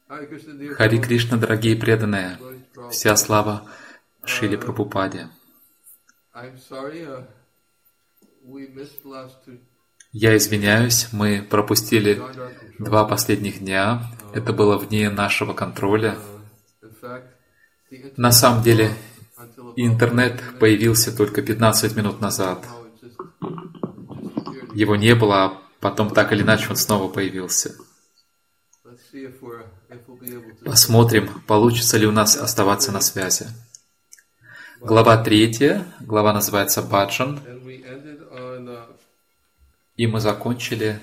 Хари Кришна, дорогие преданные, вся слава Шриле Прабхупаде. Я извиняюсь, мы пропустили 2 последних дня. Это было вне нашего контроля. На самом деле, интернет появился только 15 минут назад. Его не было, а потом так или иначе он снова появился. Посмотрим, получится ли у нас оставаться на связи. Глава 3, глава называется «Баджан». И мы закончили...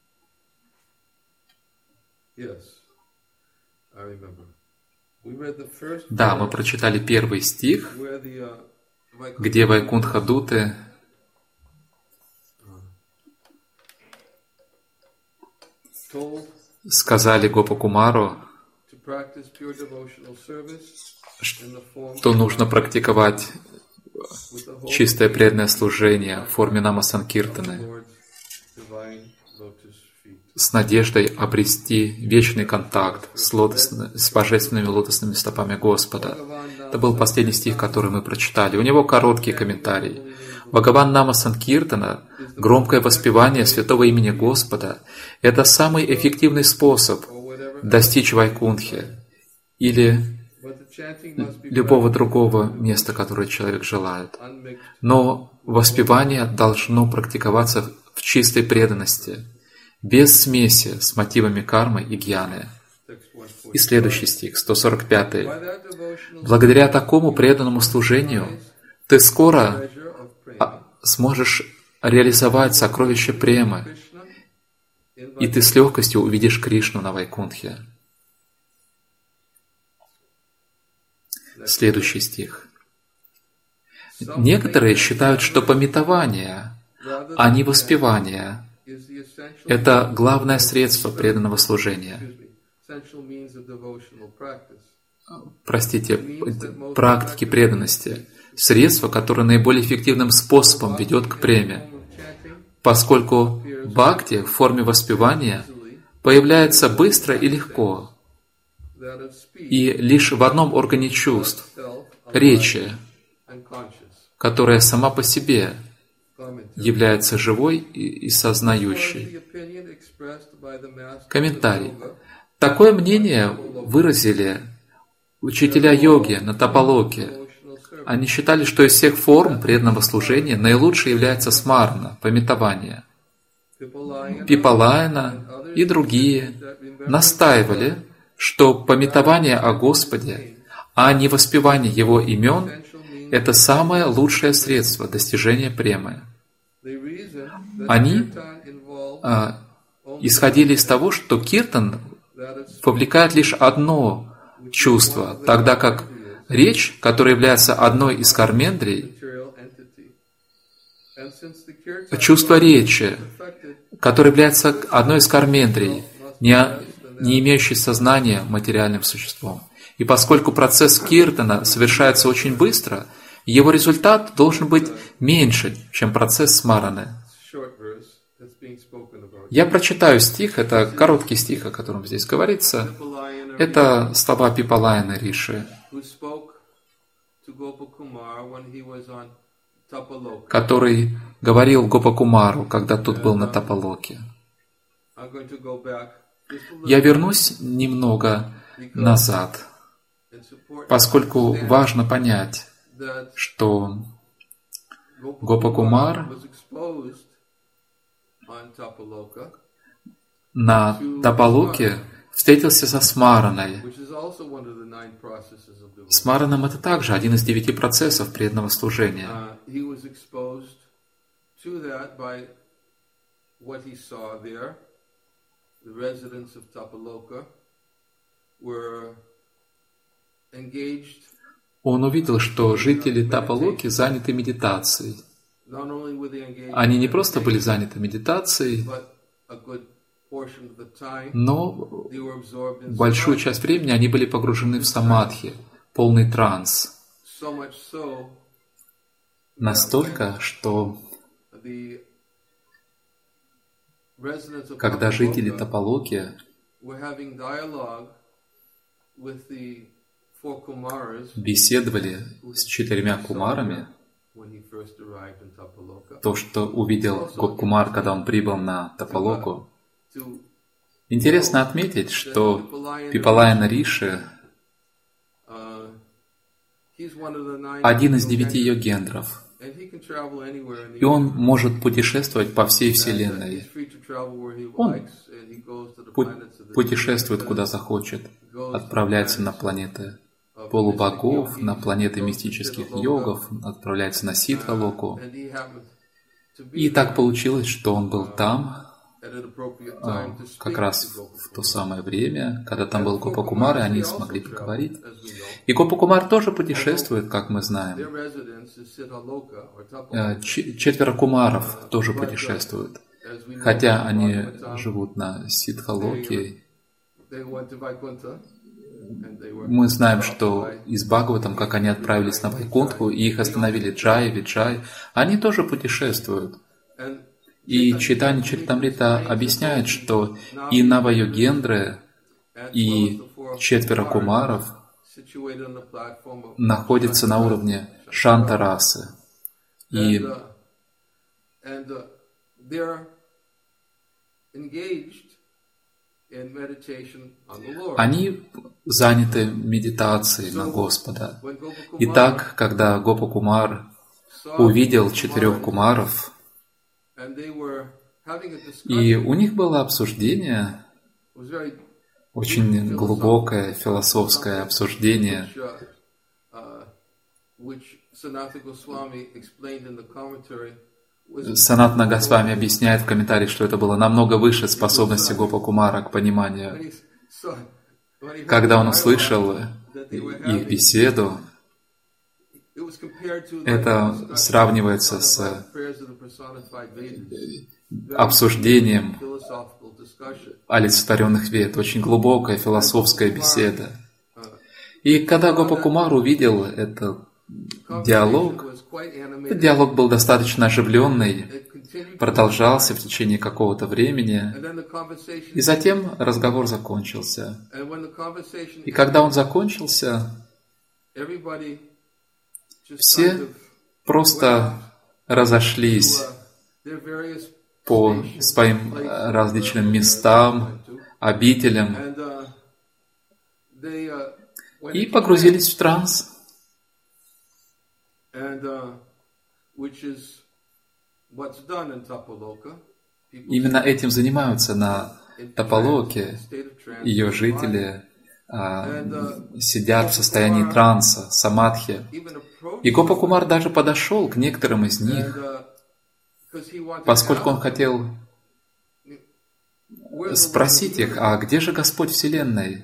Да, мы прочитали 1 стих, где Вайкунтха-дуты сказали Гопакумару, что нужно практиковать чистое преданное служение в форме Нама-санкиртаны с надеждой обрести вечный контакт с божественными лотосными стопами Господа. Это был последний стих, который мы прочитали. У него короткий комментарий. Бхагаван Нама Санкиртана, громкое воспевание святого имени Господа, это самый эффективный способ достичь Вайкунтхи или любого другого места, которое человек желает. Но воспевание должно практиковаться в чистой преданности, без смеси с мотивами кармы и гьяны. И следующий стих, 145. Благодаря такому преданному служению ты скоро сможешь реализовать сокровище премы, и ты с легкостью увидишь Кришну на Вайкунтхе. Следующий стих. Некоторые считают, что памятование, а не воспевание — это главное средство преданного служения. Простите, практики преданности. Средство, которое наиболее эффективным способом ведет к преме, поскольку бхакти в форме воспевания появляется быстро и легко, и лишь в одном органе чувств — речи, которая сама по себе является живой и сознающей. Комментарий. Такое мнение выразили учителя йоги на Тапалоке. Они считали, что из всех форм преданного служения наилучшей является смарана, памятование. Пипалайна и другие настаивали, что памятование о Господе, а не воспевание Его имен — это самое лучшее средство достижения премы. Они исходили из того, что киртан вовлекает лишь одно чувство, тогда как речь, которая является одной из кармендрий, чувство речи, которое является одной из кармендрий, не имеющей сознания материальным существом. И поскольку процесс киртана совершается очень быстро, его результат должен быть меньше, чем процесс смараны. Я прочитаю стих, это короткий стих, о котором здесь говорится. Это слова Пипалайна Риши, который говорил Гопакумару, когда тот был на Тапалоке. Я вернусь немного назад, поскольку важно понять, что Гопакумар на Тапалоке встретился со смараной. Смараном это также один из 9 процессов преданного служения. Он увидел, что жители Тапалоки заняты медитацией. Они не просто были заняты медитацией, но большую часть времени они были погружены в самадхи, полный транс. Настолько, что когда жители Тапалоки беседовали с 4 кумарами, то, что увидел Гопкумар, когда он прибыл на Тапалоку. Интересно отметить, что Пипалайна Риши один из 9 йогендров, и он может путешествовать по всей Вселенной. Он путешествует куда захочет, отправляется на планеты полубогов, на планеты мистических йогов, отправляется на Сиддха-локу. И так получилось, что он был там как раз в то самое время, когда там был Гопакумар, и они смогли поговорить. И Гопакумар тоже путешествует, как мы знаем. 4 кумаров тоже путешествуют, хотя они живут на Сиддха-локе. Мы знаем, что из Бхагаватам, как они отправились на Вайкунтху, и их остановили Джай, Виджай, они тоже путешествуют. И Чайтанья Чаритамрита объясняет, что и Нава-йогендры, и 4 кумаров находятся на уровне Шанта-расы. И они заняты медитацией на Господа. Итак, когда Гопакумар увидел 4 кумаров, и у них было обсуждение, очень глубокое философское обсуждение, Санатана Госвами объясняет в комментарии, что это было намного выше способности Гопакумара к пониманию. Когда он услышал их беседу, это сравнивается с обсуждением олицетворенных вед, очень глубокая философская беседа. И когда Гопакумар увидел этот диалог был достаточно оживленный, продолжался в течение какого-то времени, и затем разговор закончился. И когда он закончился, все просто разошлись по своим различным местам, обителям и погрузились в транс. Именно этим занимаются на Тапалоке. Ее жители сидят в состоянии транса, самадхи. И Гопакумар даже подошел к некоторым из них, поскольку он хотел спросить их, а где же Господь Вселенной?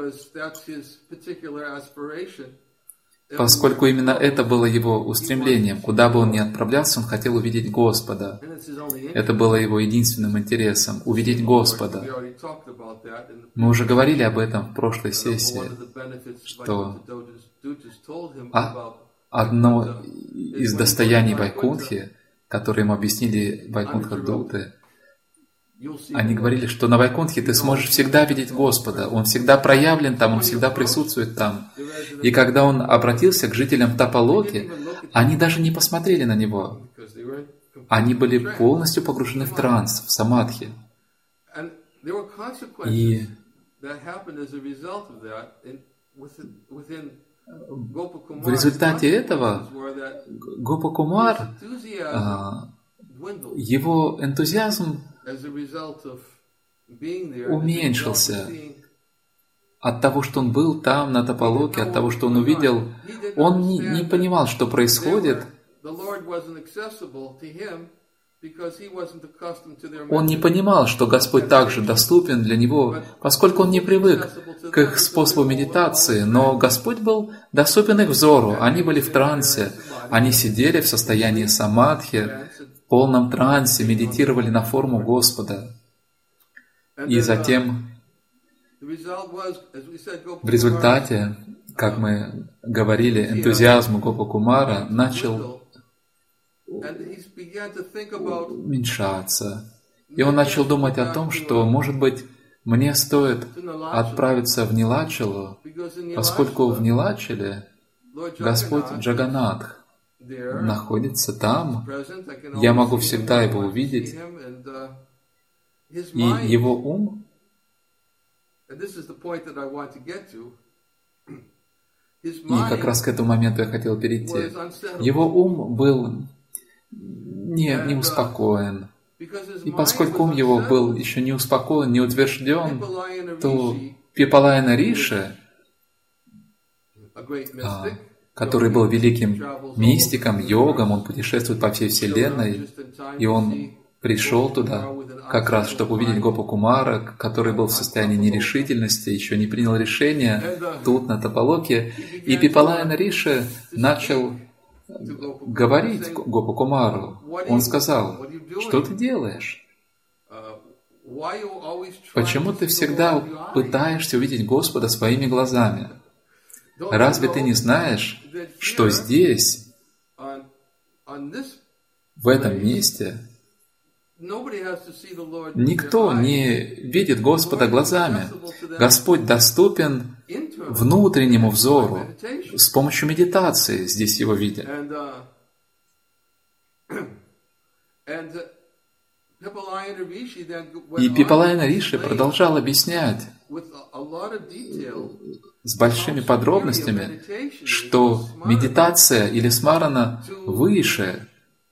Поскольку именно это было его устремлением. Куда бы он ни отправлялся, он хотел увидеть Господа. Это было его единственным интересом — увидеть Господа. Мы уже говорили об этом в прошлой сессии, что одно из достояний Вайкунтхи, которые им объяснили Вайкунтха-дуты, они говорили, что на Вайкунтхе ты сможешь всегда видеть Господа. Он всегда проявлен там, Он всегда присутствует там. И когда он обратился к жителям Тапалоки, они даже не посмотрели на него. Они были полностью погружены в транс, в самадхи. И в результате этого Гопакумар, его энтузиазм уменьшился от того, что он был там, на Тапалоке, от того, что он увидел. Он не понимал, что происходит. Он не понимал, что Господь также доступен для него, поскольку он не привык к их способу медитации, но Господь был доступен их взору. Они были в трансе, они сидели в состоянии самадхи, в полном трансе, медитировали на форму Господа. И затем, в результате, как мы говорили, энтузиазм Гопакумара начал уменьшаться. И он начал думать о том, что, может быть, мне стоит отправиться в Нилачалу, Поскольку в Нилачале Господь Джаганнатх находится там, я могу всегда Его увидеть, и Его ум, и как раз к этому моменту я хотел перейти, Его ум был не успокоен. И поскольку ум его был еще не успокоен, не утвержден, то Пипалайна Риши, который был великим мистиком, йогом, он путешествует по всей Вселенной, и он пришел туда как раз, чтобы увидеть Гопу Кумара, который был в состоянии нерешительности, еще не принял решения тут, на Тапалоке. И Пипалайна Риши начал говорить Гопу Кумару. Он сказал: что ты делаешь? Почему ты всегда пытаешься увидеть Господа своими глазами? Разве ты не знаешь, что здесь, в этом месте, никто не видит Господа глазами? Господь доступен внутреннему взору. С помощью медитации здесь его видят. И Пипалайна Риши продолжал объяснять с большими подробностями, что медитация или смарана выше,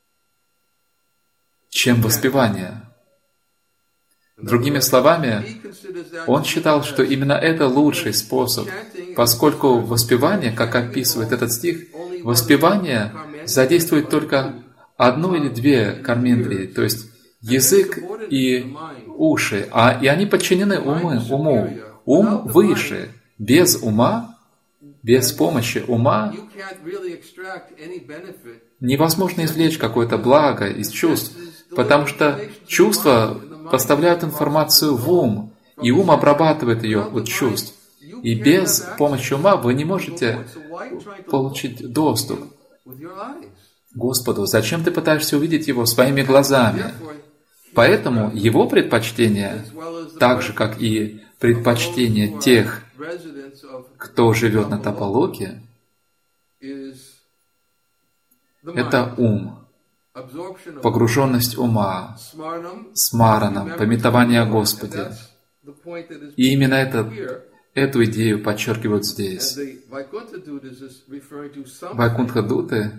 чем воспевание. Другими словами, он считал, что именно это лучший способ, поскольку воспевание, как описывает этот стих, воспевание задействует только одну или две кармендрии, то есть язык и уши, и они подчинены уму. Ум выше. Без ума, без помощи ума невозможно извлечь какое-то благо из чувств, потому что чувства поставляют информацию в ум, и ум обрабатывает ее от чувств. И без помощи ума вы не можете получить доступ к Господу. Зачем ты пытаешься увидеть Его своими глазами? Поэтому Его предпочтение, так же, как и предпочтение тех, кто живет на Тапалоке, это ум, погруженность ума, смараном, памятование о Господе. И именно эту идею подчеркивают здесь. Вайкунтха-дуты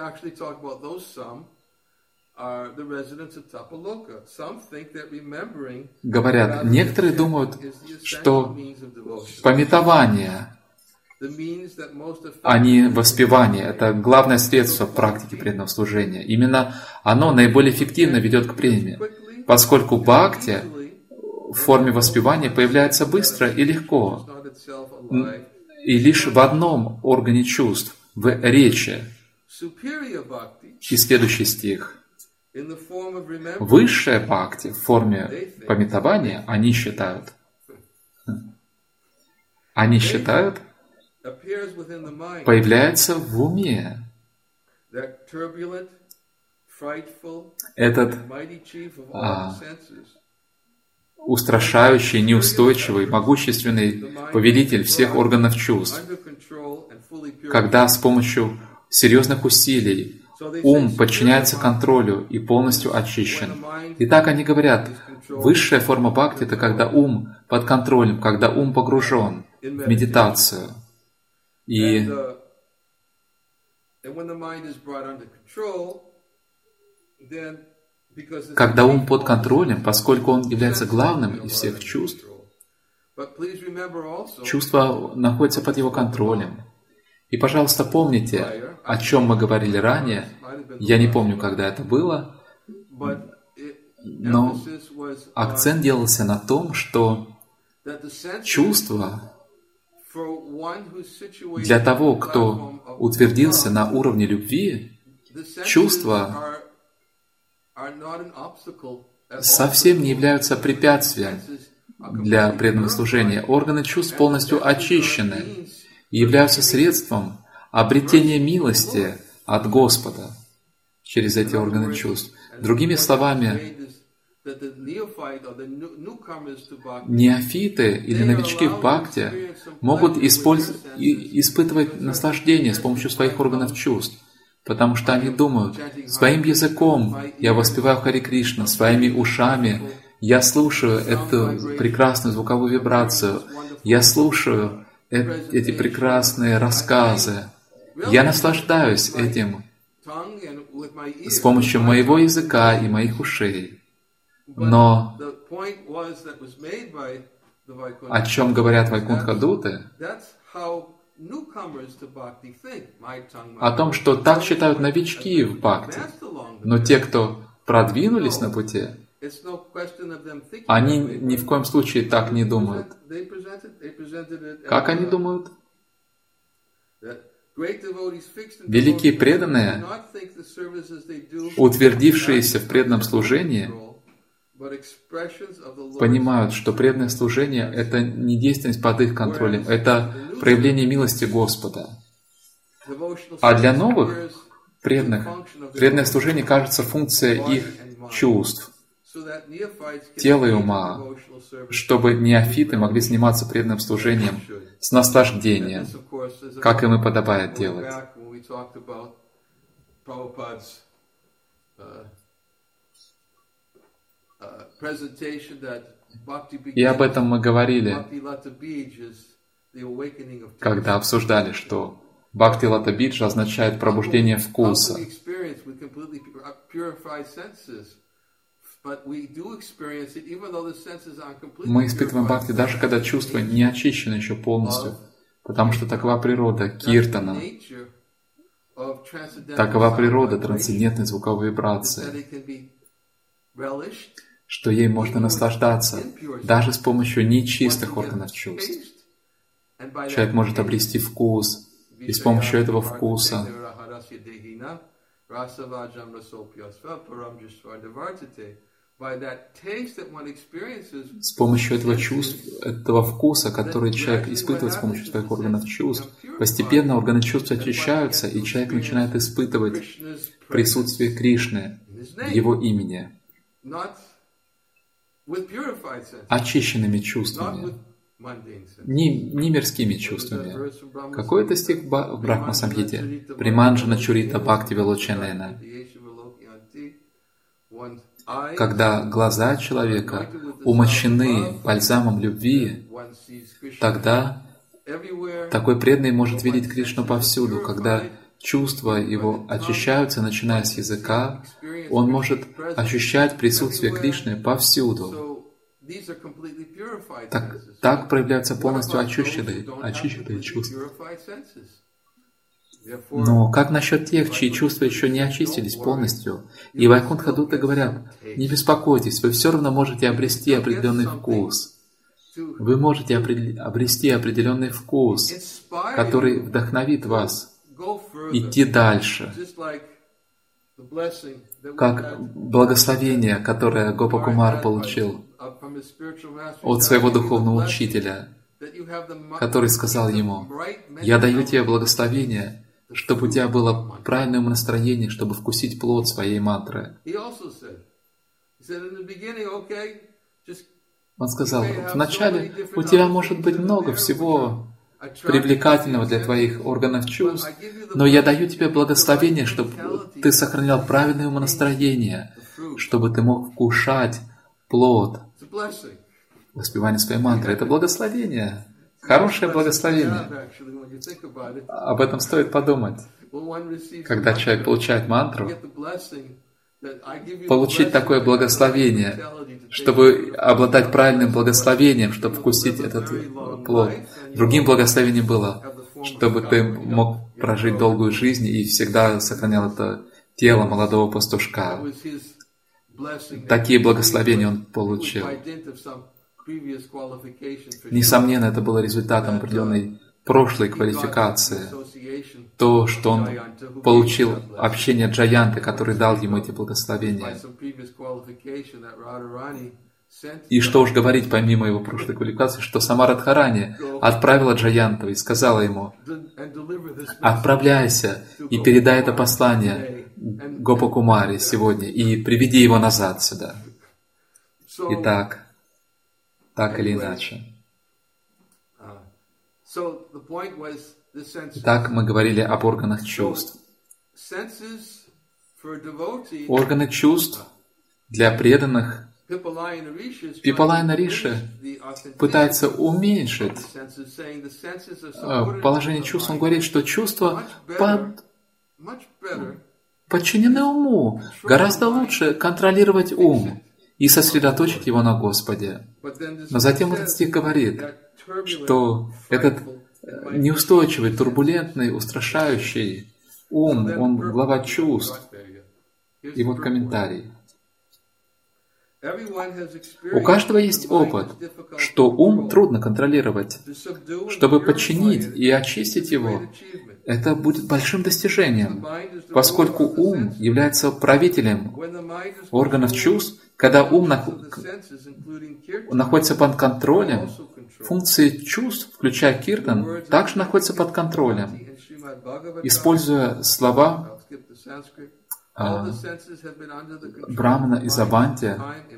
говорят, некоторые думают, что памятование, а не воспевание, это главное средство в практике преданного служения. Именно оно наиболее эффективно ведет к преме, поскольку бхакти в форме воспевания появляется быстро и легко, и лишь в одном органе чувств, в речи. И следующий стих. Высшая бхакти в форме памятования, они считают, появляется в уме. Этот устрашающий, неустойчивый, могущественный повелитель всех органов чувств, когда с помощью серьезных усилий ум подчиняется контролю и полностью очищен. Итак, они говорят, высшая форма бхакти — это когда ум под контролем, когда ум погружен в медитацию. И когда ум под контролем, поскольку он является главным из всех чувств, чувства находятся под его контролем. И, пожалуйста, помните, о чем мы говорили ранее. Я не помню, когда это было, но акцент делался на том, что чувства для того, кто утвердился на уровне любви, чувства совсем не являются препятствием для преданного служения. Органы чувств полностью очищены и являются средством обретения милости от Господа через эти органы чувств. Другими словами, неофиты или новички в бхакти, могут испытывать наслаждение с помощью своих органов чувств, потому что они думают, своим языком я воспеваю Хари Кришна, своими ушами я слушаю эту прекрасную звуковую вибрацию, я слушаю эти прекрасные рассказы, я наслаждаюсь этим с помощью моего языка и моих ушей. Но о чем говорят Вайкунтха-дуты? О том, что так считают новички в бхакти. Но те, кто продвинулись на пути, они ни в коем случае так не думают. Как они думают? Великие преданные, утвердившиеся в преданном служении, понимают, что преданное служение — это не действенность под их контролем, это проявление милости Господа. А для новых преданных преданное служение кажется функцией их чувств, тела и ума, чтобы неофиты могли заниматься преданным служением с наслаждением, как им и подобает делать. И об этом мы говорили, когда обсуждали, что Бхакти-лата биджа означает пробуждение вкуса. Мы испытываем бхакти, даже когда чувства не очищены еще полностью, потому что такова природа киртана, такова природа трансцендентной звуковой вибрации, что ей можно наслаждаться даже с помощью нечистых органов чувств. Человек может обрести вкус, и с помощью этого вкуса с помощью этого чувства, этого вкуса, который человек испытывает с помощью своих органов чувств, постепенно органы чувств очищаются, и человек начинает испытывать присутствие Кришны в его имени очищенными чувствами, не мирскими чувствами. Какой-то стих в Брахма-самхите? «Приманджана чурита бхакти велочанена». Когда глаза человека умощены бальзамом любви, тогда такой преданный может видеть Кришну повсюду. Когда чувства его очищаются, начиная с языка, он может ощущать присутствие Кришны повсюду. Так проявляются полностью очищенные чувства. Но как насчет тех, чьи чувства еще не очистились полностью? И Вайкунтха-дуты говорят, не беспокойтесь, вы все равно можете обрести определенный вкус. Вы можете обрести определенный вкус, который вдохновит вас идти дальше. Как благословение, которое Гопа-кумар получил от своего духовного учителя, который сказал ему, «Я даю тебе благословение, чтобы у тебя было правильное настроение, чтобы вкусить плод своей мантры». Он сказал, «Вначале у тебя может быть много всего привлекательного для твоих органов чувств, но я даю тебе благословение, чтобы ты сохранял правильное умонастроение, чтобы ты мог вкушать плод воспевания своей мантры». Это благословение, хорошее благословение. Об этом стоит подумать. Когда человек получает мантру, получить такое благословение, чтобы обладать правильным благословением, чтобы вкусить этот плод. Другим благословением было, чтобы ты мог прожить долгую жизнь и всегда сохранял это тело молодого пастушка. Такие благословения он получил. Несомненно, это было результатом определенной прошлой квалификации. То, что он получил общение Джаянты, который дал ему эти благословения. И что уж говорить, помимо его прошлой квалификации, что сама Радхарани отправила Джаянту и сказала ему, «Отправляйся и передай это послание Гопа-кумаре сегодня и приведи его назад сюда». Итак, так или иначе. Так мы говорили об органах чувств. Органы чувств для преданных Пипалайна Риши пытается уменьшить положение чувств. Он говорит, что чувства подчинены уму. Гораздо лучше контролировать ум и сосредоточить его на Господе. Но затем этот стих говорит, что этот неустойчивый, турбулентный, устрашающий ум, он глава чувств. И вот комментарий. У каждого есть опыт, что ум трудно контролировать. Чтобы подчинить и очистить его, это будет большим достижением, поскольку ум является правителем органов чувств. Когда ум находится под контролем, функции чувств, включая киртан, также находятся под контролем. Используя слова Брамана из Аванти,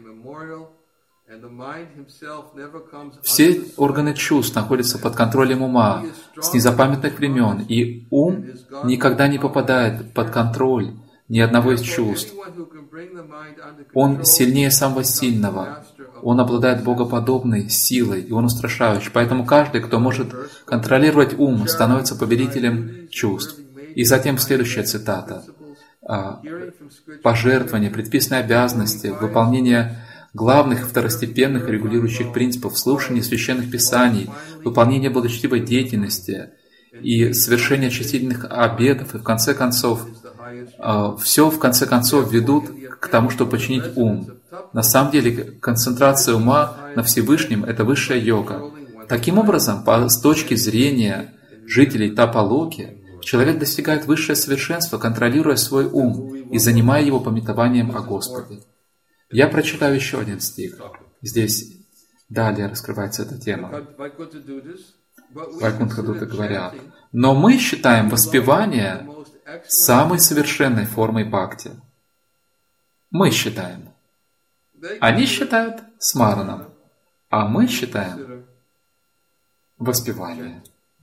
все органы чувств находятся под контролем ума с незапамятных времен, и ум никогда не попадает под контроль ни одного из чувств. Он сильнее самого сильного, он обладает богоподобной силой, и он устрашающий. Поэтому каждый, кто может контролировать ум, становится повелителем чувств. И затем следующая цитата. Пожертвования, предписанные обязанности, выполнение главных второстепенных регулирующих принципов, слушание священных писаний, выполнение благочестивой деятельности и совершение очистительных обетов, и в конце концов, все в конце концов ведут к тому, чтобы починить ум. На самом деле, концентрация ума на Всевышнем – это высшая йога. Таким образом, с точки зрения жителей Тапалоки, человек достигает высшее совершенство, контролируя свой ум и занимая его памятованием о Господе. Я прочитаю еще один стих. Здесь далее раскрывается эта тема. Вайкунтха-дуты говорят: «Но мы считаем воспевание самой совершенной формой бхакти». Мы считаем. Они считают смараном, а мы считаем воспевание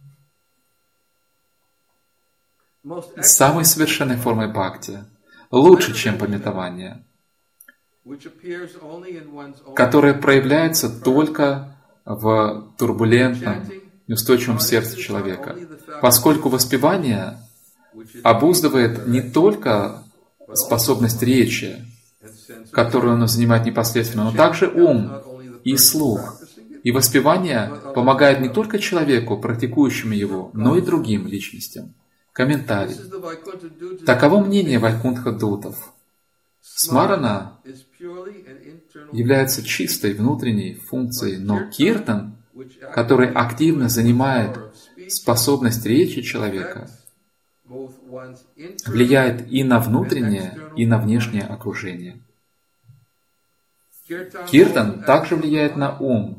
самой совершенной формой бхакти, лучше, чем памятование, которое проявляется только в турбулентном, неустойчивом сердце человека, поскольку воспевание обуздывает не только способность речи, которую оно занимает непосредственно, но также ум и слух. И воспевание помогает не только человеку, практикующему его, но и другим личностям. Комментарий. Таково мнение Вайкунтха-дутов. Смарана является чистой внутренней функцией, но киртан, который активно занимает способность речи человека, влияет и на внутреннее, и на внешнее окружение. Киртан также влияет на ум,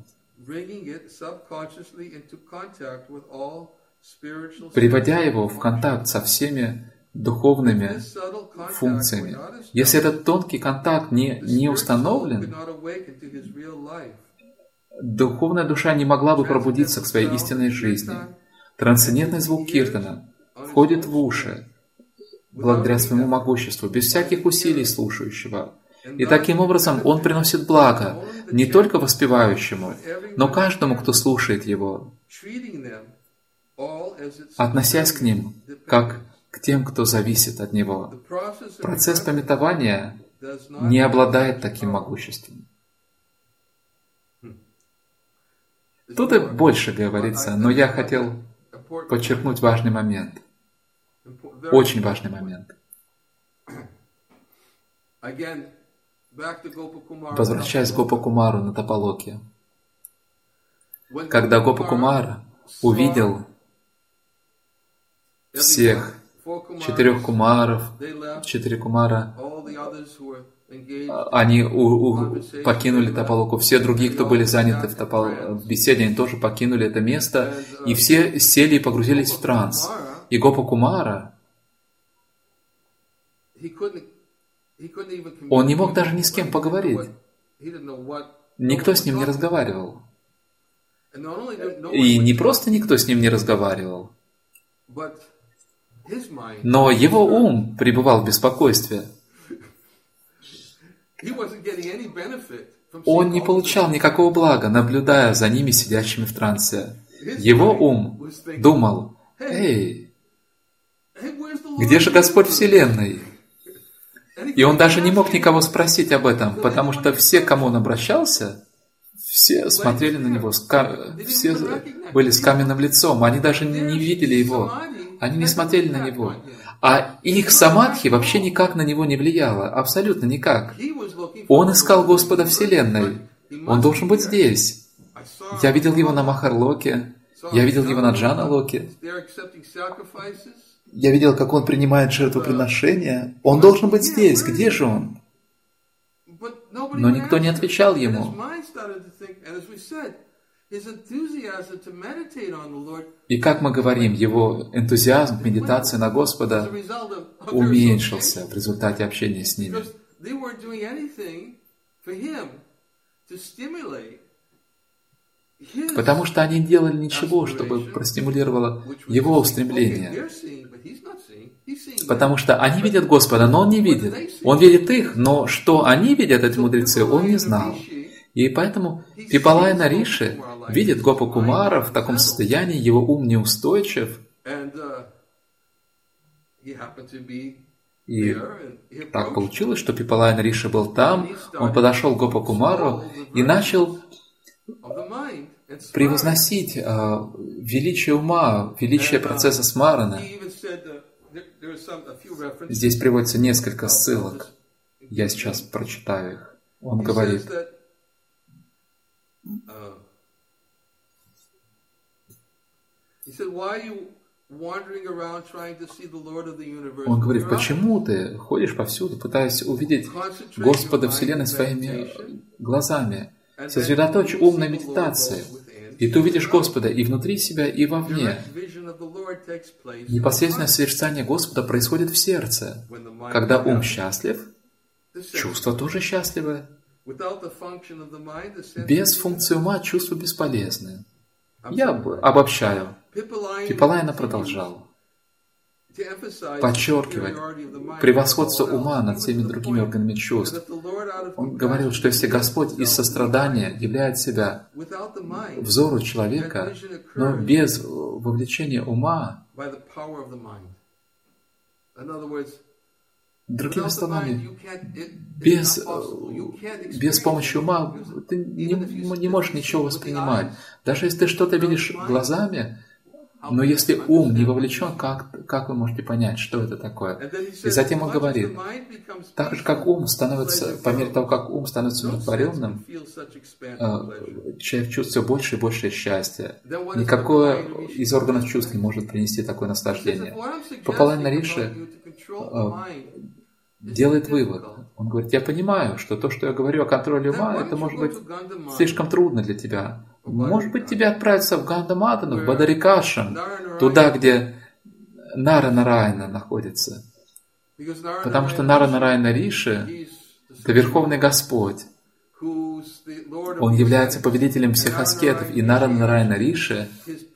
приводя его в контакт со всеми духовными функциями. Если этот тонкий контакт не установлен, духовная душа не могла бы пробудиться к своей истинной жизни. Трансцендентный звук киртана входит в уши благодаря своему могуществу, без всяких усилий слушающего. И таким образом он приносит благо не только воспевающему, но каждому, кто слушает его, относясь к ним как к тем, кто зависит от него. Процесс памятования не обладает таким могуществом. Тут и больше говорится, но я хотел подчеркнуть важный момент. Очень важный момент. Возвращаясь к Гопакумару на Тапалоке. Когда Гопакумар увидел всех 4 кумаров, 4 кумара, они покинули Тапалоку. Все другие, кто были заняты в беседе, они тоже покинули это место, и все сели и погрузились в транс. И Гопакумара, он не мог даже ни с кем поговорить. Никто с ним не разговаривал. И не просто никто с ним не разговаривал, но его ум пребывал в беспокойстве. Он не получал никакого блага, наблюдая за ними, сидящими в трансе. Его ум думал: «Эй, где же Господь Вселенной?» И он даже не мог никого спросить об этом, потому что все, к кому он обращался, все смотрели на него, все были с каменным лицом, они даже не видели его, они не смотрели на него. А их самадхи вообще никак на него не влияло, абсолютно никак. Он искал Господа Вселенной, он должен быть здесь. Я видел его на Махарлоке, я видел его на Джаналоке, я видел, как он принимает жертвоприношения. Он должен быть здесь, где же он? Но никто не отвечал ему. И как мы говорим, его энтузиазм, медитация на Господа уменьшился в результате общения с ними. Потому что они не делали ничего, чтобы простимулировало его устремление. Потому что они видят Господа, но он не видит. Он видит их, но что они видят, эти мудрецы, он не знал. И поэтому Пипалай Нариши видит Гопа Кумара в таком состоянии, его ум неустойчив. И так получилось, что Пипалай Нариши был там, он подошел к Гопа Кумару и начал превозносить величие ума, величие процесса смарана. Здесь приводится несколько ссылок. Я сейчас прочитаю их. Он говорит: он говорит, почему ты ходишь повсюду, пытаясь увидеть Господа Вселенной своими глазами? Сосредоточь ум на медитации, и ты увидишь Господа и внутри себя, и вовне. Непосредственное созерцание Господа происходит в сердце. Когда ум счастлив, чувства тоже счастливы. Без функции ума чувства бесполезны. Я обобщаю. Пипалайна продолжал подчеркивать превосходство ума над всеми другими органами чувств. Он говорил, что если Господь из сострадания являет себя взору человека, но без вовлечения ума, другими словами, без помощи ума ты не можешь ничего воспринимать. Даже если ты что-то видишь глазами, но если ум не вовлечен, как вы можете понять, что это такое? И затем он говорит, так же как ум становится, по мере того, как ум становится умиротворенным, человек чувствует все больше и больше счастья. Никакое из органов чувств не может принести такое наслаждение. Пипалай Нариши делает вывод. Он говорит, я понимаю, что то, что я говорю о контроле ума, это может быть слишком трудно для тебя. Может быть, тебе отправиться в Гандамадану, в Бадарикашам, туда, где Нара Нараяна находится. Потому что Нара Нараяна Риши – это Верховный Господь. Он является повелителем всех аскетов. И Нара Нараяна Риши,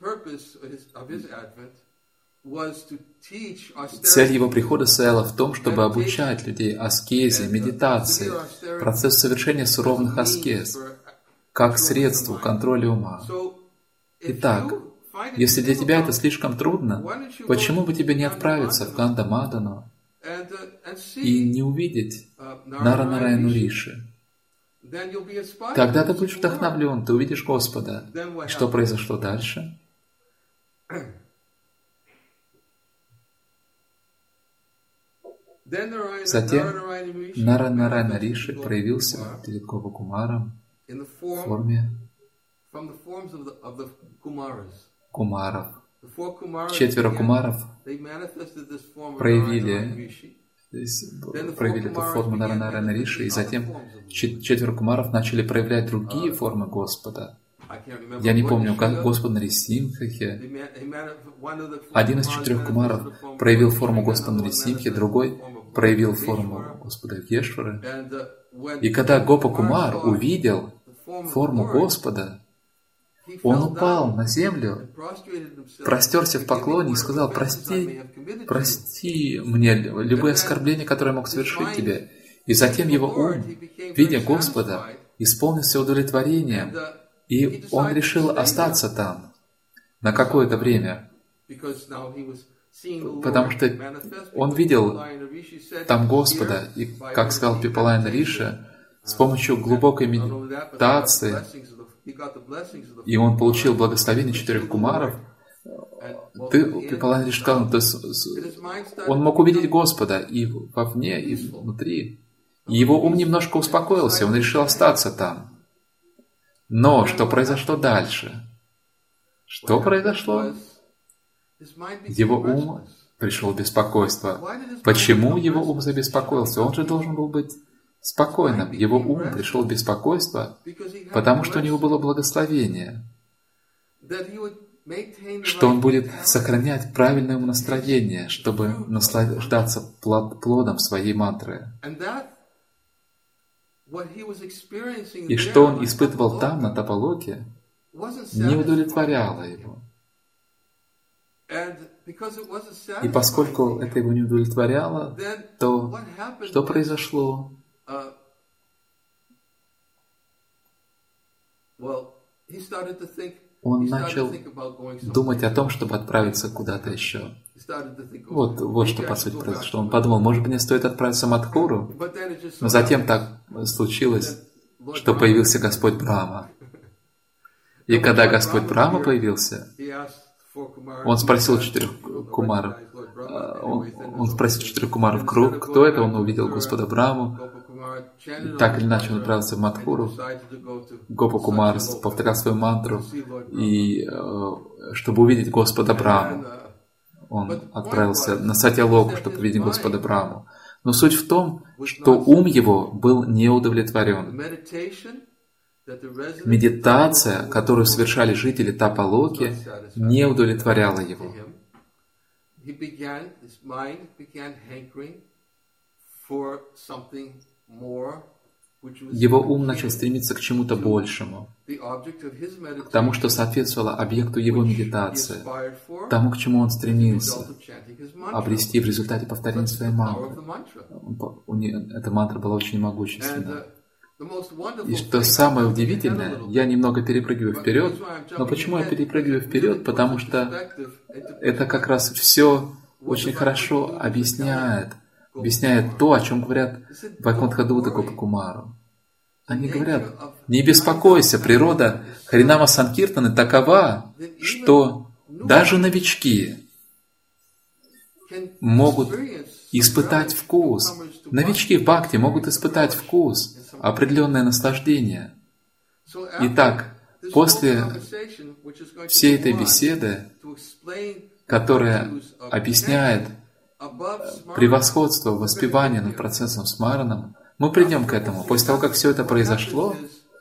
цель его прихода состояла в том, чтобы обучать людей аскезе, медитации, процессу совершения суровых аскез, как средство контроля ума. Итак, если для тебя это слишком трудно, почему бы тебе не отправиться в Гандамадану и не увидеть Нара Нараяну Риши? Тогда ты будешь вдохновлен, ты увидишь Господа. И что произошло дальше? Затем Нара Нараяна Риши проявился перед Гопа Кумаром в форме кумаров. 4 кумаров проявили эту форму Нара Нараяна Риши, и затем 4 кумаров начали проявлять другие формы Господа. Я не помню, как Господа Нарисимхахе. Один из 4 кумаров проявил форму Господа Нарисимхи, другой проявил форму Господа Вьешвары. И когда Гопа Кумар увидел форму Господа, Он упал на землю, простерся в поклоне и сказал: «Прости мне любые оскорбления, которые я мог совершить тебе». И затем его ум, видя Господа, исполнился удовлетворением, и он решил остаться там на какое-то время, потому что он видел там Господа, и, как сказал Пипалайна Риша, с помощью глубокой медитации, и он получил благословение 4 кумаров. Пипалайна Риша сказал, то есть он мог увидеть Господа и вовне, и внутри. И его ум немножко успокоился, он решил остаться там. Но что произошло дальше? Что произошло? Его ум пришел в беспокойство. Почему его ум забеспокоился? Он же должен был быть спокойным. Его ум пришел в беспокойство, потому что у него было благословение, что он будет сохранять правильное умонастроение, чтобы наслаждаться плодом своей мантры. И что он испытывал там, на Тапалоке, не удовлетворяло его. И поскольку это его не удовлетворяло, то что произошло? Он начал думать о том, чтобы отправиться куда-то еще. Вот что, по сути, произошло. Он подумал, может быть, мне стоит отправиться в Мадхуру? Но затем так случилось, что появился Господь Брахма. И когда Господь Брахма появился, он спросил 4 кумаров, круг, кто это? Он увидел Господа Брахму. Так или иначе он отправился в Мадхуру. Гопа Кумар повторял свою мантру, и чтобы увидеть Господа Брахму, он отправился на Сатьялоку, чтобы увидеть Господа Брахму. Но суть в том, что ум его был не удовлетворен. Медитация, которую совершали жители Тапалоки, не удовлетворяла его. Его ум начал стремиться к чему-то большему, к тому, что соответствовало объекту его медитации, тому, к чему он стремился обрести в результате повторения своей мантры. Эта мантра была очень могущественна. И что самое удивительное, я немного перепрыгиваю вперед, но почему я перепрыгиваю вперед? Потому что это как раз все очень хорошо объясняет то, о чем говорят Вайкунтха-дута Гопа Кумару. Они говорят: не беспокойся, природа Харинама Санкиртаны такова, что даже новички могут испытать вкус. Новички в бхакти могут испытать вкус, определенное наслаждение. Итак, после всей этой беседы, которая объясняет превосходство воспевания над процессом смараном, мы придем к этому. После того, как все это произошло,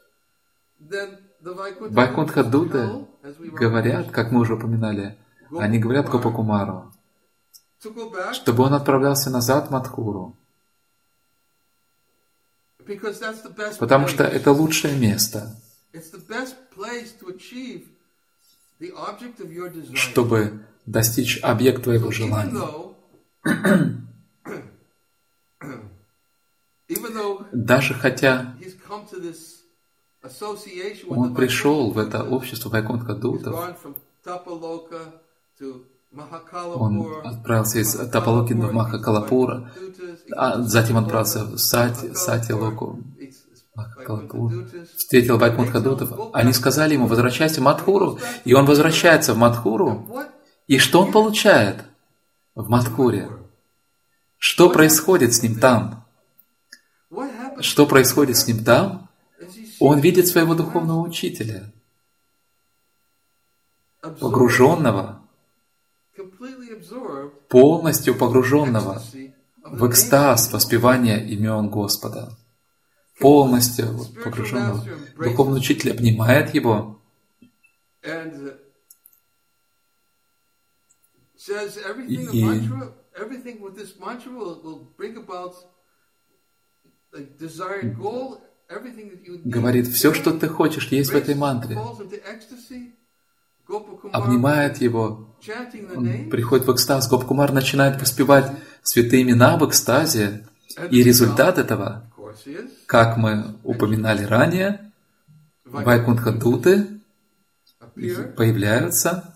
Вайкунтха-дуты говорят, как мы уже упоминали, они говорят Гопа Кумару, чтобы он отправлялся назад в Мадхуру, потому что это лучшее место, чтобы достичь объекта твоего желания. Даже хотя он пришел в это общество Вайкунтха-дутов, он отправился из Тапалоки в Махакалапура, а затем отправился в Сатьялоку, встретил Вайкунтха-дутов. Они сказали ему: возвращайся в Мадхуру. И он возвращается в Мадхуру. И что он получает в Мадхуре? Что происходит с ним там? Что происходит с ним там? Он видит своего духовного учителя, погруженного, полностью погруженного в экстаз воспевания имен Господа, полностью погруженного. Духовный учитель обнимает его и говорит, все, что ты хочешь, есть в этой мантре. Обнимает его, он приходит в экстаз. Гопакумар начинает воспевать святые имена в экстазе. И результат этого, как мы упоминали ранее, Вайкунтха-дуты появляются,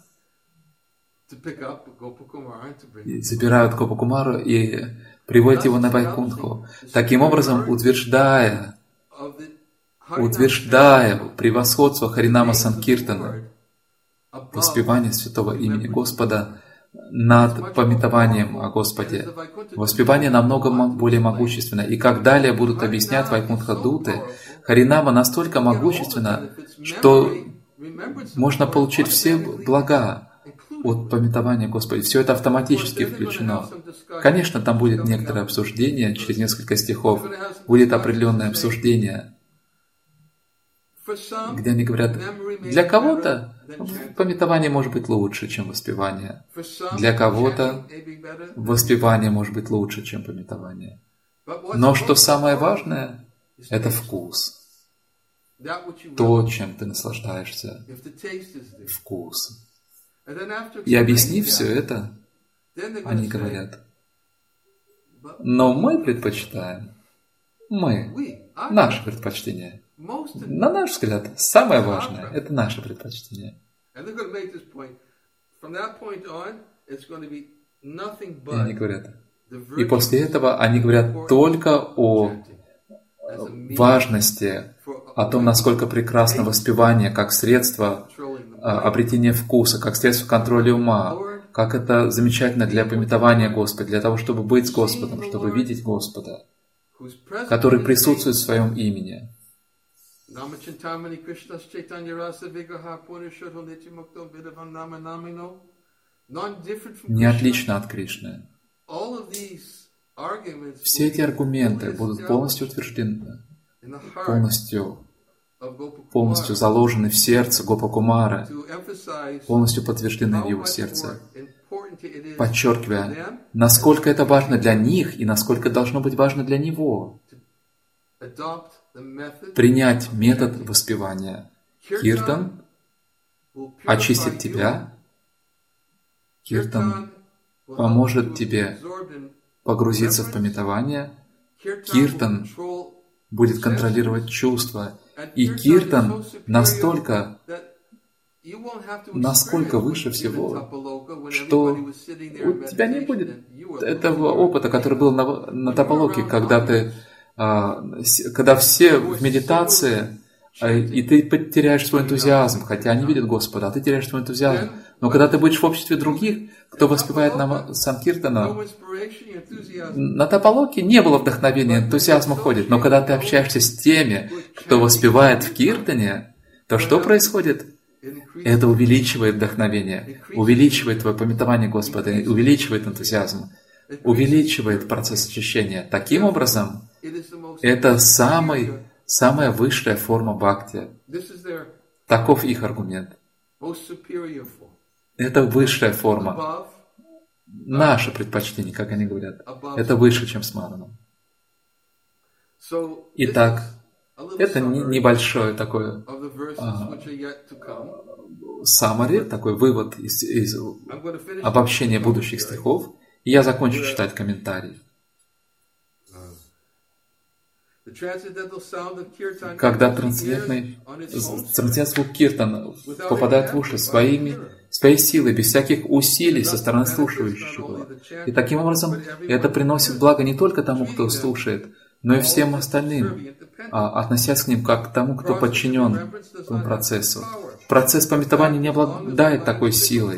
и забирают Гопакумару и приводят его на Вайкунтху, таким образом утверждая превосходство Харинама Санкиртана, воспевание святого имени Господа над памятованием о Господе. Воспевание намного более могущественно. И как далее будут объяснять Вайкунтха-дуты, Харинама настолько могущественно, что можно получить все блага от памятования Господа. Все это автоматически включено. Конечно, там будет некоторое обсуждение, через несколько стихов будет определенное обсуждение, где они говорят, для кого-то памятование может быть лучше, чем воспевание. Для кого-то воспевание может быть лучше, чем памятование. Но что самое важное, это вкус. То, чем ты наслаждаешься. Вкус. И объяснив все это, они говорят, но мы предпочитаем, наше предпочтение. На наш взгляд, самое важное – это наше предпочтение. И они говорят, и после этого они говорят только о важности, о том, насколько прекрасно воспевание как средство обретения вкуса, как средство контроля ума, как это замечательно для памятования Господа, для того, чтобы быть с Господом, чтобы видеть Господа, который присутствует в своем имени. Не отлично от Кришны. Все эти аргументы будут полностью утверждены, полностью заложены в сердце Гопакумара, полностью подтверждены в его сердце, подчеркивая, насколько это важно для них и насколько должно быть важно для него. Принять метод воспевания. Киртан очистит тебя. Киртан поможет тебе погрузиться в памятование. Киртан будет контролировать чувства. И киртан насколько выше всего, что у тебя не будет этого опыта, который был на Тапалоке, когда все в медитации, и ты теряешь свой энтузиазм, хотя они видят Господа, а ты теряешь свой энтузиазм. Но когда ты будешь в обществе других, кто воспевает нам Санкиртана, на Тапалоке не было вдохновения, энтузиазм уходит. Но когда ты общаешься с теми, кто воспевает в Киртане, то что происходит? Это увеличивает вдохновение, увеличивает твое памятование Господа, увеличивает энтузиазм, увеличивает процесс очищения. Таким образом, это самая высшая форма бхакти. Таков их аргумент. Это высшая форма. Наше предпочтение, как они говорят, это выше, чем смарана. Итак, это небольшое такое summary, такой вывод из обобщения будущих стихов. И я закончу читать комментарий. Когда трансцендентный звук киртана попадает в уши своей силой, без всяких усилий со стороны слушающего. И таким образом это приносит благо не только тому, кто слушает, но и всем остальным, относясь к ним как к тому, кто подчинен этому процессу. Процесс памятования не обладает такой силой.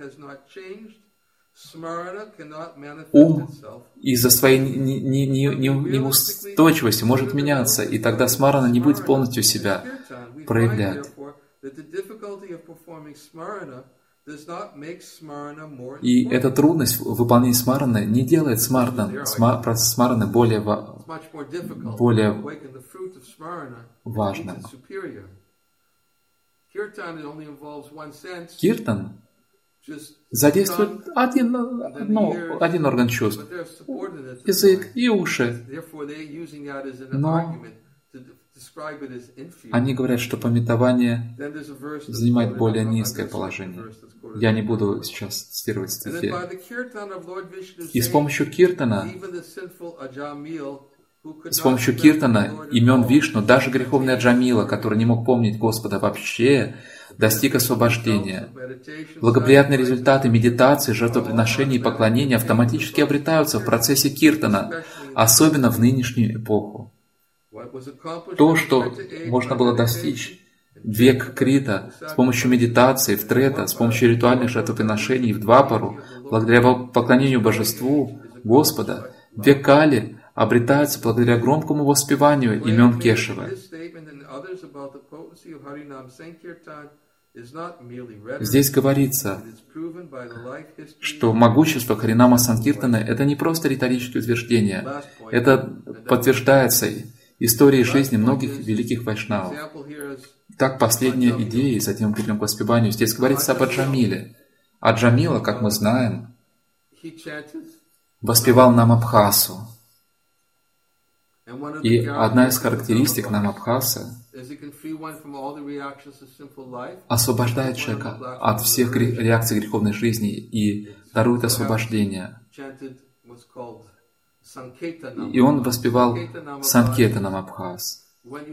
Ум из-за своей неустойчивости может меняться, и тогда смарана не будет полностью себя проявлять. И эта трудность в выполнении смараны не делает процесс смараны более важным. Киртан задействует один орган чувств, язык и уши. Но Они говорят, что памятование занимает более низкое положение. Я не буду сейчас цитировать стихи. И с помощью киртана имен Вишну, даже греховный Аджамила, который не мог помнить Господа вообще, достиг освобождения. Благоприятные результаты медитации, жертвоприношений и поклонения автоматически обретаются в процессе киртана, особенно в нынешнюю эпоху. То, что можно было достичь в век Крита с помощью медитации, в Трета, с помощью ритуальных жертвоприношений в Двапару, благодаря поклонению Божеству Господа, в век Кали обретается благодаря громкому воспеванию имен Кешавы. Здесь говорится, что могущество Харинама Санкиртана — это не просто риторическое утверждение, это подтверждается историей жизни многих великих вайшнавов. Так, последняя идея, и затем перейдем к воспеванию. Здесь говорится об Аджамиле. Аджамила, как мы знаем, воспевал Намабхасу. И одна из характеристик Намабхаса освобождает человека от всех реакций греховной жизни и дарует освобождение. И он воспевал Санкета Намабхас.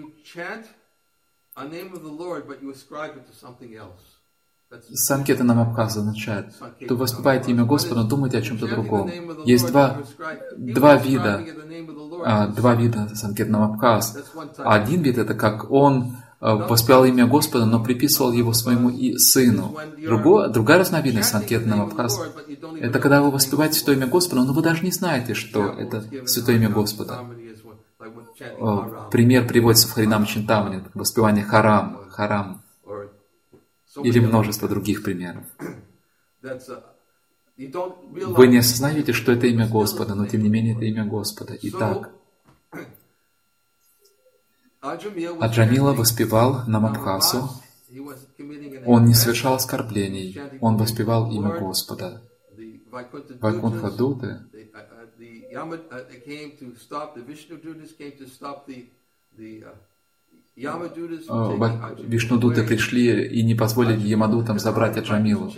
Санкета Намабхас означает, что вы воспеваете имя Господа, но думаете о чем-то другом. Есть два вида Санкета Намабхас. Один вид — это как он воспевал имя Господа, но приписывал его своему сыну. Другая разновидность Санкета Намабхас — это когда вы воспеваете святое имя Господа, но вы даже не знаете, что это святое имя Господа. Пример приводится в Харинам Чинтамани, воспевание Харам, или множество других примеров. Вы не осознаете, что это имя Господа, но тем не менее это имя Господа. Итак, Аджамила воспевал Намабхасу, он не совершал оскорблений, он воспевал имя Господа. Вайкунтха Дуты Вишнудуты пришли и не позволили Ямадутам забрать Аджамилу.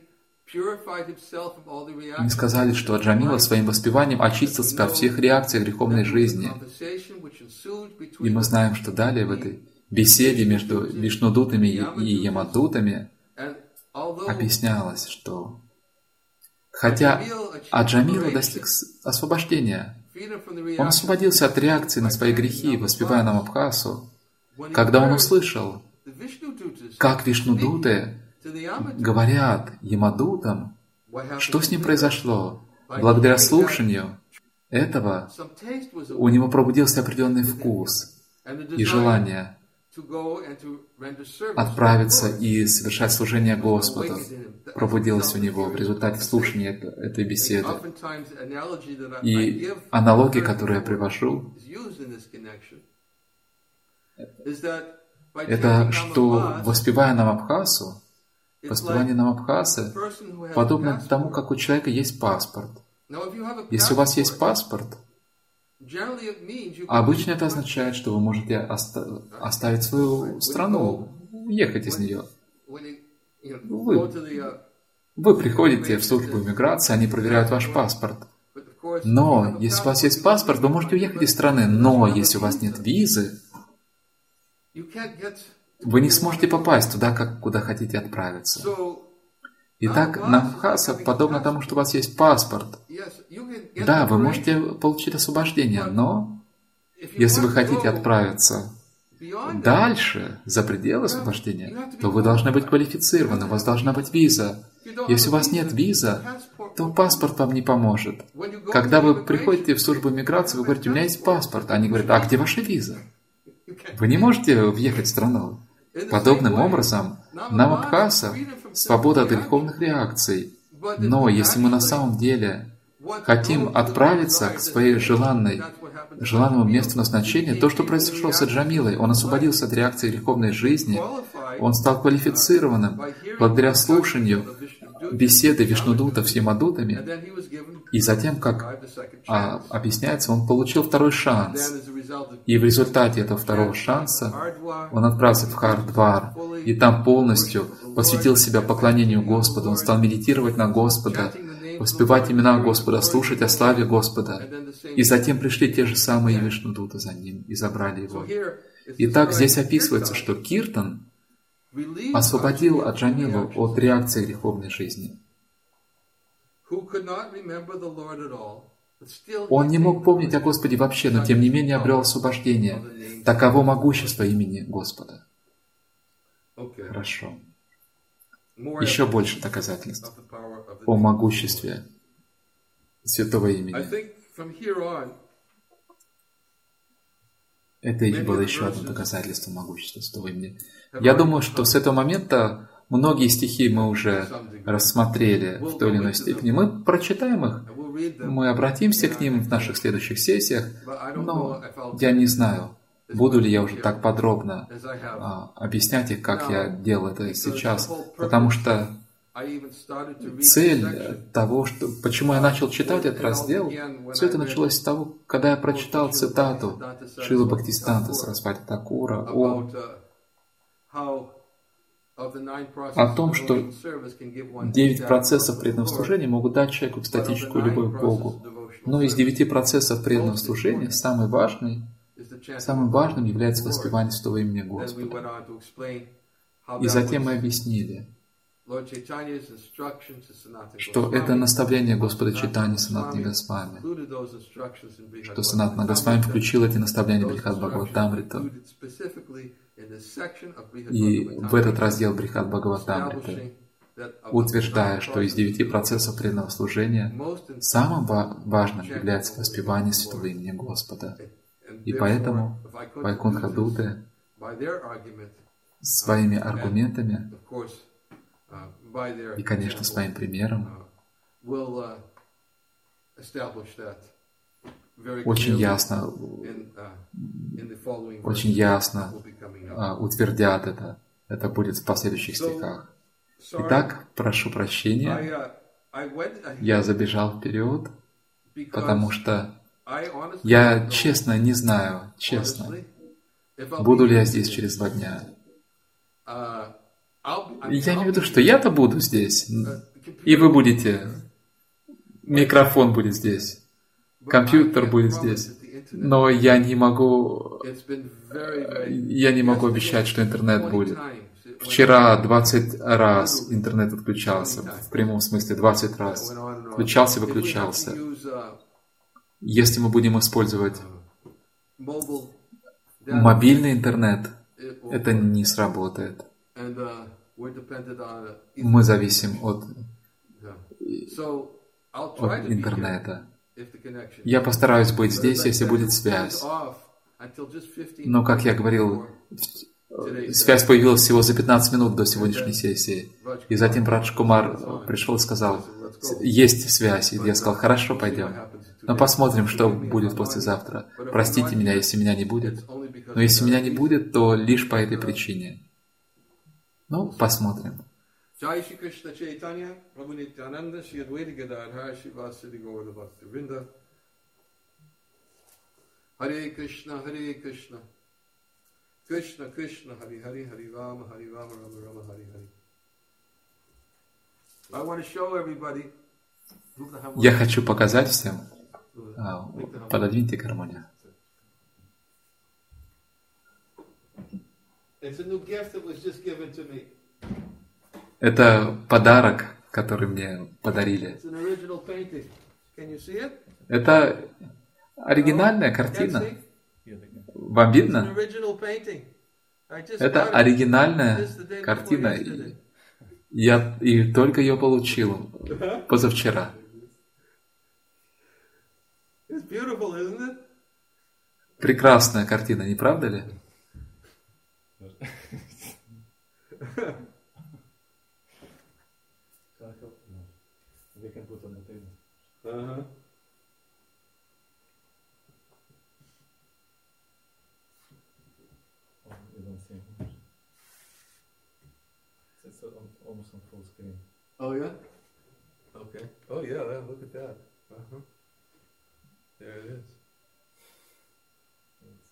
Они сказали, что Аджамила своим воспеванием очистил себя от всех реакций греховной жизни. И мы знаем, что далее в этой беседе между Вишнудутами и Ямадутами объяснялось, что хотя Аджамила достиг освобождения, он освободился от реакции на свои грехи, воспевая Намабхасу, когда он услышал, как Вишнудуты говорят Ямадутам, что с ним произошло. Благодаря слушанию этого у него пробудился определенный вкус и желание отправиться и совершать служение Господу. Пробудилось у него в результате слушания этой беседы. И аналогия, которую я привожу, это что, воспевая Намабхасу, воспевание Намабхасы подобно тому, как у человека есть паспорт. Если у вас есть паспорт, обычно это означает, что вы можете оставить свою страну, уехать из нее. Вы приходите в службу иммиграции, они проверяют ваш паспорт. Но если у вас есть паспорт, вы можете уехать из страны. Но если у вас нет визы, вы не сможете попасть туда, куда хотите отправиться. Итак, Намабхаса подобно тому, что у вас есть паспорт. Да, вы можете получить освобождение, но если вы хотите отправиться дальше, за пределы освобождения, то вы должны быть квалифицированы, у вас должна быть виза. Если у вас нет визы, то паспорт вам не поможет. Когда вы приходите в службу иммиграции, вы говорите, у меня есть паспорт. Они говорят, а где ваша виза? Вы не можете въехать в страну. Подобным образом, Намабхаса — свобода от греховных реакций. Но если мы на самом деле хотим отправиться к своей желанному месту назначения, то, что произошло с Аджамилой, он освободился от реакции греховной жизни, он стал квалифицированным благодаря слушанию беседы Вишнудутов с Ямадутами, и затем, как объясняется, он получил второй шанс. И в результате этого второго шанса он отправился в Хардвар, и там полностью посвятил себя поклонению Господу. Он стал медитировать на Господа, воспевать имена Господа, слушать о славе Господа. И затем пришли те же самые Вишнудуты за ним и забрали его. Итак, здесь описывается, что Киртан освободил Аджамилу от реакции греховной жизни. Он не мог помнить о Господе вообще, но тем не менее обрел освобождение. Таково могущество имени Господа. Хорошо. Еще больше доказательств о могуществе святого имени. Это и было еще одно доказательство могущества святого имени. Я думаю, что с этого момента многие стихи мы уже рассмотрели в той или иной степени. Мы прочитаем их, мы обратимся к ним в наших следующих сессиях, но я не знаю, буду ли я уже так подробно объяснять их, как я делал это сейчас, потому что цель того, почему я начал читать этот раздел, все это началось с того, когда я прочитал цитату Шрилы Бхактисиданта Сарасвати Такура о том, что 9 процессов преданного служения могут дать человеку экстатическую любовь к Богу. Но из 9 процессов преданного служения самым важным является воспевание святого имени Господа. И затем мы объяснили, что это наставление Господа Чайтаньи Санатани Госвами, что Санатана Госвами включил эти наставления в Брихад Бхагаватамриту. И в этот раздел Брихад Бхагаватамриты, утверждая, что из 9 процессов преданного служения самым важным является воспевание святого имени Господа. И поэтому Вайкунтха-дуты своими аргументами и, конечно, своим примером очень ясно утвердят это. Это будет в последующих стихах. Итак, прошу прощения, я забежал вперед, потому что я честно не знаю, буду ли я здесь через 2 дня. Я имею в виду, что я-то буду здесь, и вы будете, микрофон будет здесь, компьютер будет здесь, но я не могу обещать, что интернет будет. Вчера 20 раз интернет отключался, в прямом смысле 20 раз. Включался, выключался. Если мы будем использовать мобильный интернет, это не сработает. Мы зависим от интернета. Я постараюсь быть здесь, если будет связь. Но, как я говорил, связь появилась всего за 15 минут до сегодняшней сессии. И затем Радж Кумар пришел и сказал, есть связь. И я сказал, хорошо, пойдем. Но посмотрим, что будет послезавтра. Простите меня, если меня не будет. Но если меня не будет, то лишь по этой причине. Ну, посмотрим. Jai Shri Krishna Chaitanya, Prabhu Nityananda, Shri Advaita Gadadhar, Shri Vasudeva Gaura Bhakti Vrinda. Hare Krishna, Krishna Krishna, Hare Hare, Hare Rama, Rama Rama, Hare Hare. I want to show everybody. Я хочу показать всем. Пододвиньте гармонию. It's a new gift that was just given to me. Это подарок, который мне подарили. Это оригинальная картина. Вам видно? Это оригинальная картина. Я и только ее получил позавчера. Прекрасная картина, не правда ли? Uh-huh. Oh, you don't see much. It's almost on full screen. Oh yeah? Okay. Oh yeah, look at that. Uh-huh. There it is.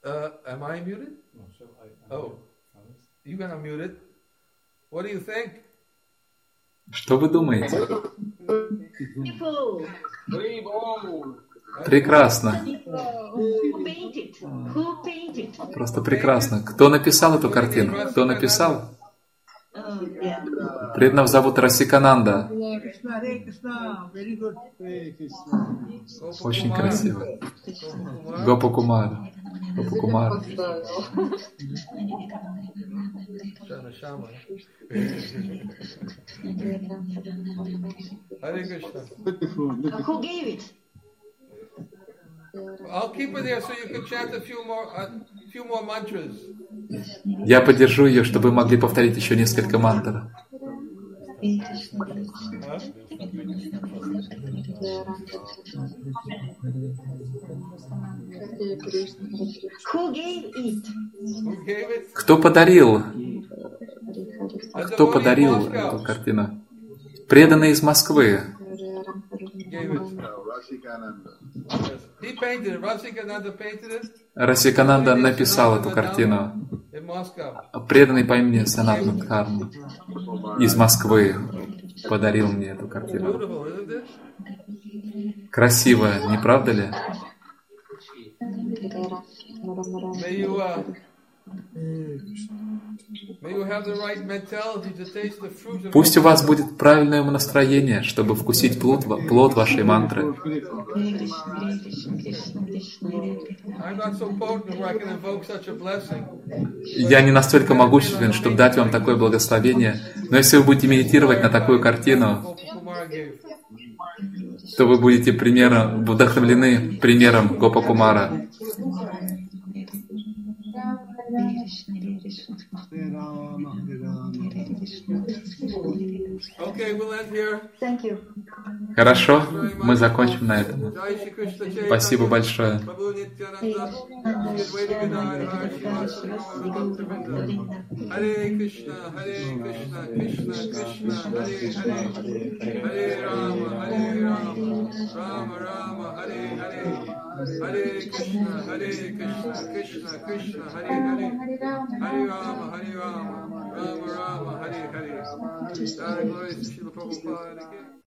Am I muted? Oh, you gonna mute it? What do you think? Что вы думаете? Прекрасно. Просто прекрасно. Кто написал эту картину? Кто написал? Преданного зовут Расикананда. Очень красиво. Гопакумара. Гопакумара. Hare Krishna. Who gave it? I'll keep it there so you can chant a few more mantras. Я поддержу ее, чтобы вы могли повторить еще несколько мантр. Who gave it? Кто подарил? Кто подарил эту картину? Преданный из Москвы. Расикананда написал эту картину. Преданный по имени Санатна Дхарма из Москвы подарил мне эту картину. Красиво, не правда ли? Пусть у вас будет правильное настроение, чтобы вкусить плод вашей мантры. Я не настолько могуществен, чтобы дать вам такое благословение, но если вы будете медитировать на такую картину, то вы будете вдохновлены примером Гопакумара. Хорошо, мы закончим на этом. Спасибо большое. Hare Krishna, Krishna Krishna, Hare Hare, Hare Rama, Rama Rama, Hare Hare, Hare Krishna, Krishna Krishna, Hare Hare, Hare Rama, Rama Rama, Hare Hare. Glory to Srila Prabhupada again.